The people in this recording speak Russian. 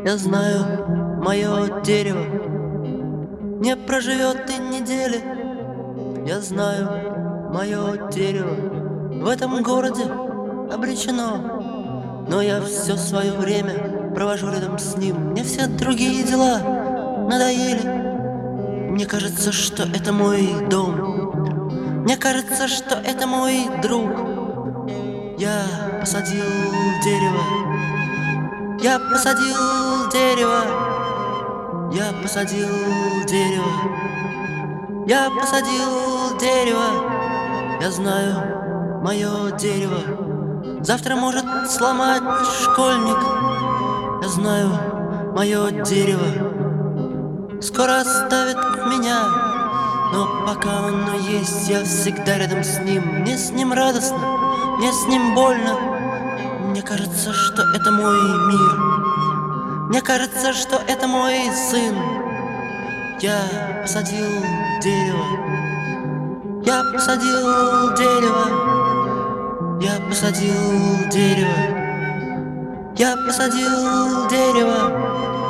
Я знаю, мое дерево не проживет и недели. Я знаю, мое дерево в этом городе обречено. Но я все свое время провожу рядом с ним. Мне все другие дела надоели. Мне кажется, что это мой дом. Мне кажется, что это мой друг. Я посадил дерево. Я посадил дерево. Я посадил дерево. Я посадил дерево. Я знаю, мое дерево завтра может сломать школьник. Я знаю, мое дерево скоро оставит меня. Но пока оно есть, я всегда рядом с ним. Мне с ним радостно, мне с ним больно. Мне кажется, что это мой мир. Мне кажется, что это мой сын. Я посадил дерево. Я посадил дерево. Я посадил дерево. Я посадил дерево.